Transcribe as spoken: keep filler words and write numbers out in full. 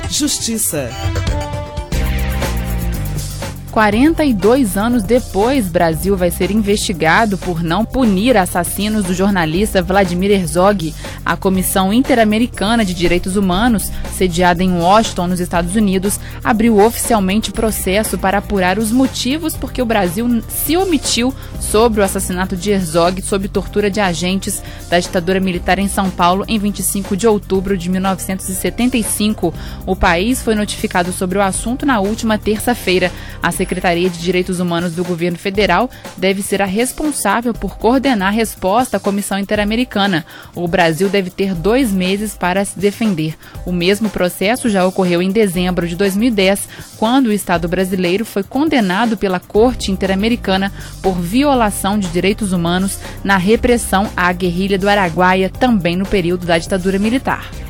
Justiça. quarenta e dois anos depois, Brasil vai ser investigado por não punir assassinos do jornalista Vladimir Herzog. A Comissão Interamericana de Direitos Humanos, sediada em Washington, nos Estados Unidos, abriu oficialmente processo para apurar os motivos por que o Brasil se omitiu sobre o assassinato de Herzog sob tortura de agentes da ditadura militar em São Paulo em vinte e cinco de outubro de mil novecentos e setenta e cinco. O país foi notificado sobre o assunto na última terça-feira. A Secretaria de Direitos Humanos do Governo Federal deve ser a responsável por coordenar a resposta à Comissão Interamericana. O Brasil deve ter dois meses para se defender. O mesmo processo já ocorreu em dezembro de dois mil e dez, quando o Estado brasileiro foi condenado pela Corte Interamericana por violação de direitos humanos na repressão à guerrilha do Araguaia, também no período da ditadura militar.